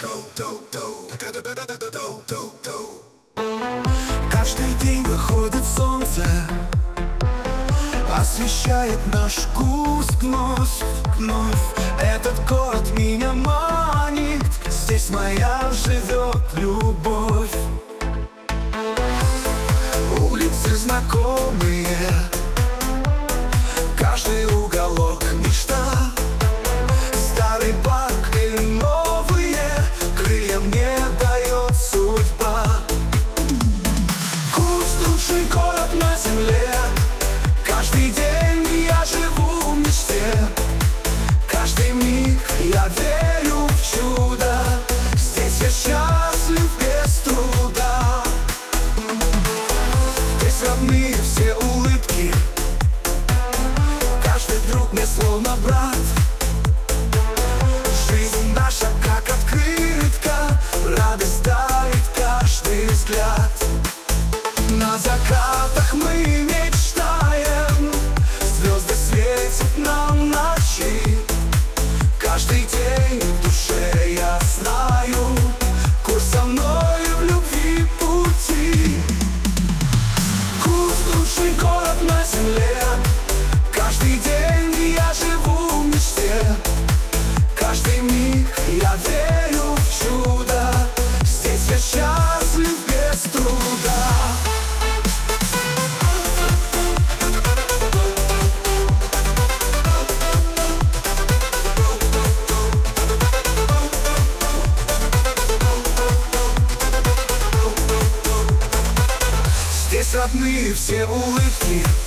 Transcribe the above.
Каждый день выходит солнце, освещает наш курс вновь. Этот город меня манит, здесь моя живет любовь. Улицы знакомые, каждый уголок мечта. Старый парк и новые крылья мне дает судьба. Курс — лучший город на земле. Каждый день я живу в мечте. Каждый миг я верю в чудо. Здесь я счастлив без труда. Здесь родные все улыбки, каждый друг мне словно брат. Жизнь наша как открытка, радость дарит каждый взгляд. На закатах мы мечтаем, звезды светят нам ночи. Каждый день в душе я знаю, курс со мной в любви пути. Курс — лучший город на земле. Каждый день я живу в мечте. Каждый миг я верю в чудо. Здесь я счастлив без труда. Здесь родные все улыбки,